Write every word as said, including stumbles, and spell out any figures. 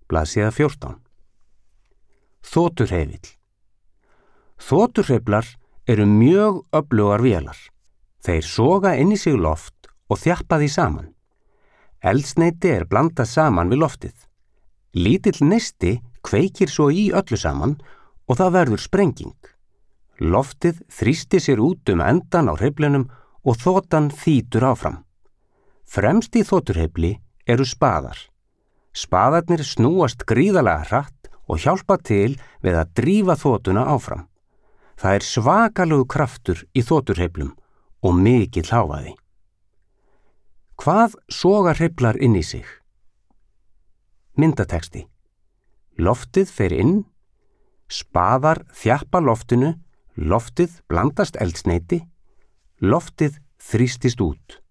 blaðsíða fjórtán. Þotuhreyfill. Þotuhreyflar eru mjög öflugar vélar. Þeir soga inn í sig loft og þjappa því saman. Eldsneyti er blandað saman við loftið. Lítill neisti kveikir svo í öllu saman og það verður sprenging. Loftið þrýstir sér út um endan á hreyflunum og þotan þýtur áfram. Fremst í þoturhreyfli eru spaðar. Spaðarnir snúast gríðarlega hratt og hjálpa til við að drífa þotuna áfram. Það er svakalegur kraftur í þoturhreyflum og mikill hávaði. Hvað soga hreyflar inn í sig? Myndatexti. Loftið fer inn, spaðar þjappa loftinu, loftið blandast eldsneyti, loftið þrýstist út.